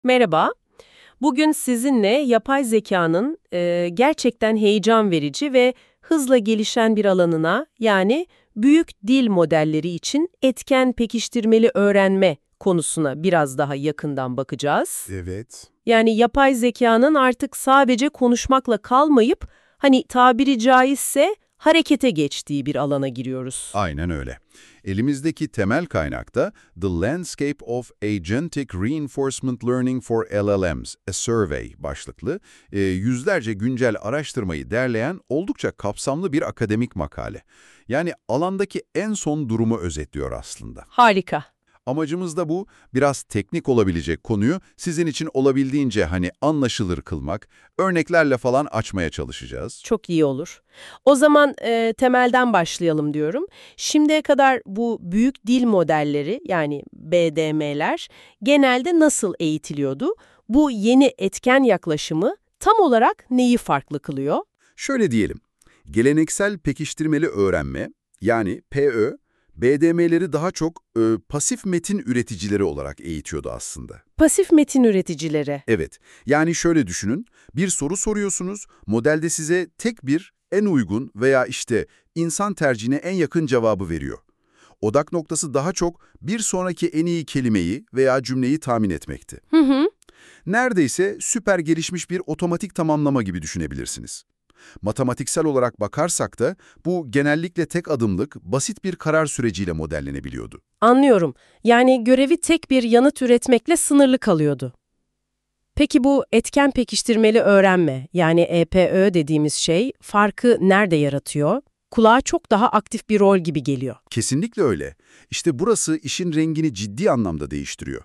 Merhaba. Bugün sizinle yapay zekanın gerçekten heyecan verici ve hızla gelişen bir alanına, yani büyük dil modelleri için etken pekiştirmeli öğrenme konusuna biraz daha yakından bakacağız. Evet, Yani yapay zekanın artık sadece konuşmakla kalmayıp, hani tabiri caizse harekete geçtiği bir alana giriyoruz. aynen öyle. Elimizdeki temel kaynakta The Landscape of Agentic Reinforcement Learning for LLMs, A Survey başlıklı, yüzlerce güncel araştırmayı derleyen oldukça kapsamlı bir akademik makale. Yani alandaki en son durumu özetliyor aslında. Harika. Amacımız da bu, biraz teknik olabilecek konuyu sizin için olabildiğince anlaşılır kılmak, örneklerle falan açmaya çalışacağız. Çok iyi olur. O zaman temelden başlayalım diyorum. Şimdiye kadar bu büyük dil modelleri, yani BDM'ler genelde nasıl eğitiliyordu? Bu yeni etken yaklaşımı tam olarak neyi farklı kılıyor? Şöyle diyelim, geleneksel pekiştirmeli öğrenme, yani PÖ, BDM'leri daha çok pasif metin üreticileri olarak eğitiyordu aslında. Pasif metin üreticileri. Evet, yani şöyle düşünün, bir soru soruyorsunuz, modelde size tek bir, en uygun veya insan tercihine en yakın cevabı veriyor. Odak noktası daha çok bir sonraki en iyi kelimeyi veya cümleyi tahmin etmekti. Hı hı. Neredeyse süper gelişmiş bir otomatik tamamlama gibi düşünebilirsiniz. Matematiksel olarak bakarsak da bu genellikle tek adımlık, basit bir karar süreciyle modellenebiliyordu. Anlıyorum. Yani görevi tek bir yanıt üretmekle sınırlı kalıyordu. Peki bu etken pekiştirmeli öğrenme, yani EPÖ dediğimiz şey farkı nerede yaratıyor? Kulağa çok daha aktif bir rol gibi geliyor. Kesinlikle öyle. İşte burası işin rengini ciddi anlamda değiştiriyor.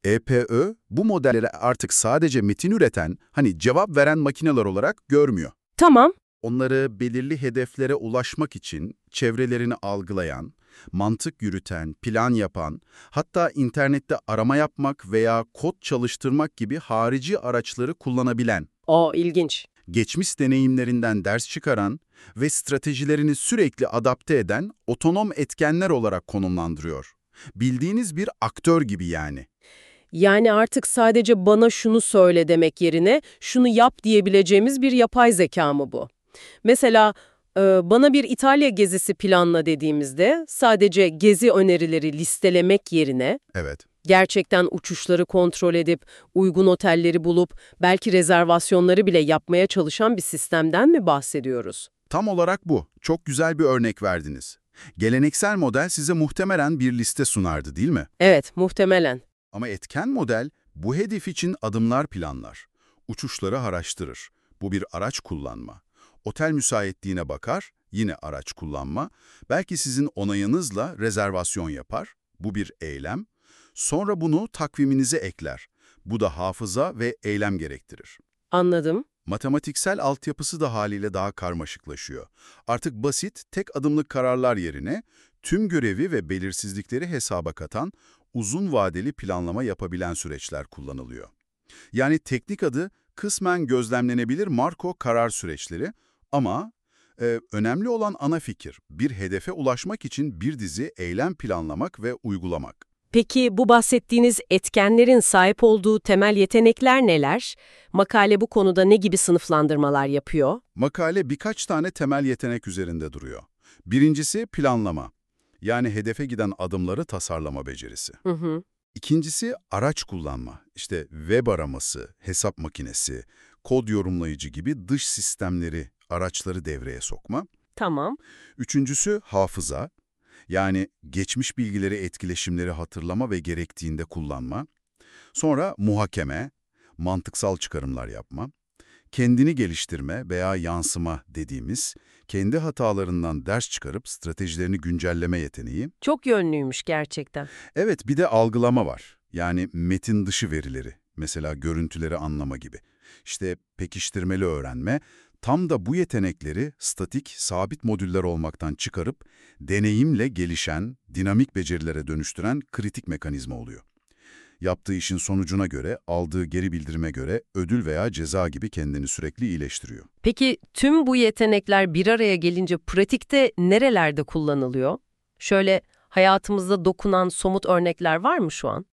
EPÖ bu modelleri artık sadece metin üreten, cevap veren makineler olarak görmüyor. Tamam. Onları belirli hedeflere ulaşmak için çevrelerini algılayan, mantık yürüten, plan yapan, hatta internette arama yapmak veya kod çalıştırmak gibi harici araçları kullanabilen, O ilginç. geçmiş deneyimlerinden ders çıkaran ve stratejilerini sürekli adapte eden otonom etkenler olarak konumlandırıyor. Bildiğiniz bir aktör gibi yani. Yani artık sadece bana şunu söyle demek yerine şunu yap diyebileceğimiz bir yapay zeka mı bu? Mesela bana bir İtalya gezisi planla dediğimizde sadece gezi önerileri listelemek yerine Evet. gerçekten uçuşları kontrol edip uygun otelleri bulup belki rezervasyonları bile yapmaya çalışan bir sistemden mi bahsediyoruz? Tam olarak bu. Çok güzel bir örnek verdiniz. Geleneksel model size muhtemelen bir liste sunardı, değil mi? Evet, muhtemelen. Ama etken model bu hedef için adımlar planlar. Uçuşları araştırır. Bu bir araç kullanma. Otel müsaitliğine bakar, yine araç kullanma. Belki sizin onayınızla rezervasyon yapar. Bu bir eylem. Sonra bunu takviminize ekler. Bu da hafıza ve eylem gerektirir. Anladım. Matematiksel altyapısı da haliyle daha karmaşıklaşıyor. Artık basit, tek adımlık kararlar yerine tüm görevi ve belirsizlikleri hesaba katan, uzun vadeli planlama yapabilen süreçler kullanılıyor. Yani teknik adı kısmen gözlemlenebilir Markov karar süreçleri ama önemli olan ana fikir, bir hedefe ulaşmak için bir dizi eylem planlamak ve uygulamak. Peki bu bahsettiğiniz etkenlerin sahip olduğu temel yetenekler neler? Makale bu konuda ne gibi sınıflandırmalar yapıyor? Makale birkaç tane temel yetenek üzerinde duruyor. Birincisi planlama, yani hedefe giden adımları tasarlama becerisi. Hı hı. İkincisi araç kullanma, işte web araması, hesap makinesi, kod yorumlayıcı gibi dış sistemleri, araçları devreye sokma. Tamam. Üçüncüsü hafıza, yani geçmiş bilgileri, etkileşimleri hatırlama ve gerektiğinde kullanma. Sonra muhakeme, mantıksal çıkarımlar yapma. Kendini geliştirme veya yansıma dediğimiz, kendi hatalarından ders çıkarıp stratejilerini güncelleme yeteneği. Çok yönlüymüş gerçekten. Evet, bir de algılama var. Yani metin dışı verileri, mesela görüntüleri anlama gibi. İşte pekiştirmeli öğrenme, tam da bu yetenekleri statik, sabit modüller olmaktan çıkarıp deneyimle gelişen, dinamik becerilere dönüştüren kritik mekanizma oluyor. Yaptığı işin sonucuna göre, aldığı geri bildirime göre ödül veya ceza gibi kendini sürekli iyileştiriyor. Peki tüm bu yetenekler bir araya gelince pratikte nerelerde kullanılıyor? Şöyle hayatımızda dokunan somut örnekler var mı şu an?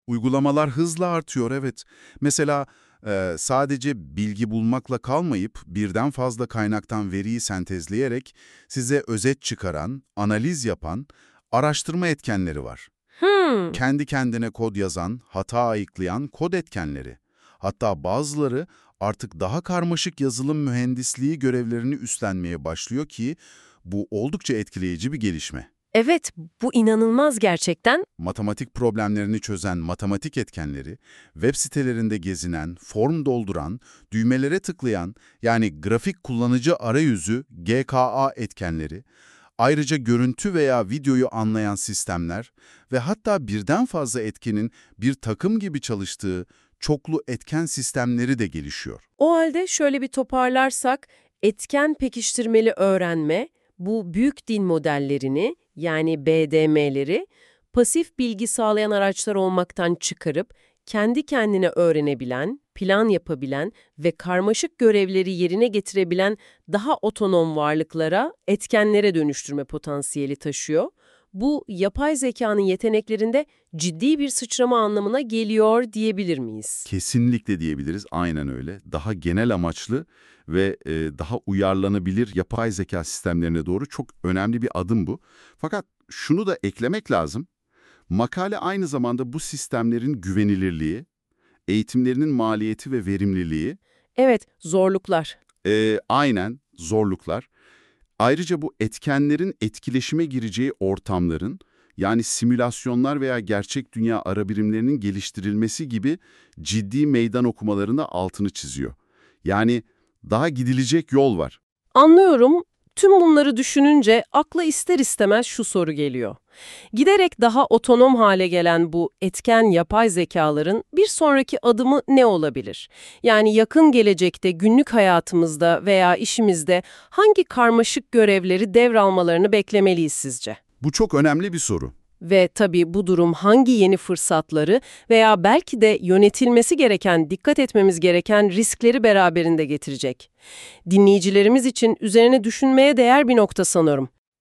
Uygulamalar hızla artıyor, evet. Mesela sadece bilgi bulmakla kalmayıp birden fazla kaynaktan veriyi sentezleyerek size özet çıkaran, analiz yapan araştırma etkenleri var. Hmm. Kendi kendine kod yazan, hata ayıklayan kod etkenleri. Hatta bazıları artık daha karmaşık yazılım mühendisliği görevlerini üstlenmeye başlıyor ki bu oldukça etkileyici bir gelişme. Evet, bu inanılmaz gerçekten. Matematik problemlerini çözen matematik etkenleri, web sitelerinde gezinen, form dolduran, düğmelere tıklayan yani grafik kullanıcı arayüzü GKA etkenleri, ayrıca görüntü veya videoyu anlayan sistemler ve hatta birden fazla etkenin bir takım gibi çalıştığı çoklu etken sistemleri de gelişiyor. O halde şöyle bir toparlarsak, etken pekiştirmeli öğrenme, bu büyük dil modellerini yani BDM'leri pasif bilgi sağlayan araçlar olmaktan çıkarıp kendi kendine öğrenebilen, plan yapabilen ve karmaşık görevleri yerine getirebilen daha otonom varlıklara, etkenlere dönüştürme potansiyeli taşıyor. Bu yapay zekanın yeteneklerinde ciddi bir sıçrama anlamına geliyor diyebilir miyiz? Kesinlikle diyebiliriz, aynen öyle. Daha genel amaçlı ve daha uyarlanabilir yapay zeka sistemlerine doğru çok önemli bir adım bu. Fakat şunu da eklemek lazım. Makale aynı zamanda bu sistemlerin güvenilirliği, eğitimlerinin maliyeti ve verimliliği, Evet, zorluklar. aynen zorluklar. Ayrıca bu etkenlerin etkileşime gireceği ortamların, yani simülasyonlar veya gerçek dünya ara birimlerinin geliştirilmesi gibi ciddi meydan okumalarına altını çiziyor. Yani daha gidilecek yol var. Anlıyorum. Tüm bunları düşününce akla ister istemez şu soru geliyor. Giderek daha otonom hale gelen bu etken yapay zekaların bir sonraki adımı ne olabilir? Yani yakın gelecekte günlük hayatımızda veya işimizde hangi karmaşık görevleri devralmalarını beklemeliyiz sizce? Bu çok önemli bir soru. Ve tabii bu durum hangi yeni fırsatları veya belki de yönetilmesi gereken, dikkat etmemiz gereken riskleri beraberinde getirecek? Dinleyicilerimiz için üzerine düşünmeye değer bir nokta sanırım.